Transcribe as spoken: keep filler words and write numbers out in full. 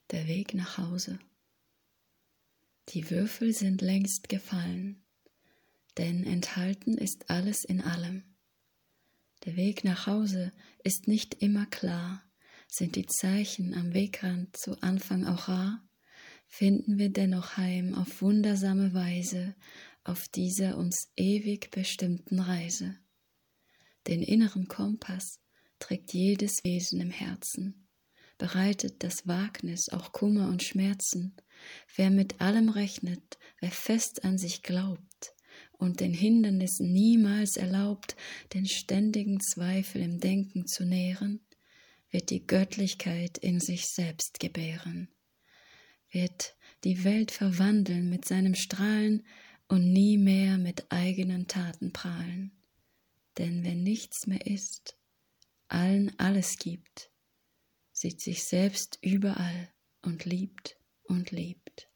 Der Weg nach Hause. Die Würfel sind längst gefallen, denn enthalten ist alles in allem. Der Weg nach Hause ist nicht immer klar, sind die Zeichen am Wegrand zu Anfang auch rar, finden wir dennoch heim auf wundersame Weise auf dieser uns ewig bestimmten Reise. Den inneren Kompass trägt jedes Wesen im Herzen, bereitet das Wagnis auch Kummer und Schmerzen, wer mit allem rechnet, wer fest an sich glaubt und den Hindernissen niemals erlaubt, den ständigen Zweifel im Denken zu nähren, wird die Göttlichkeit in sich selbst gebären, wird die Welt verwandeln mit seinem Strahlen und nie mehr mit eigenen Taten prahlen. Denn wer nichts mehr ist, allen alles gibt, sieht sich selbst überall und liebt und liebt.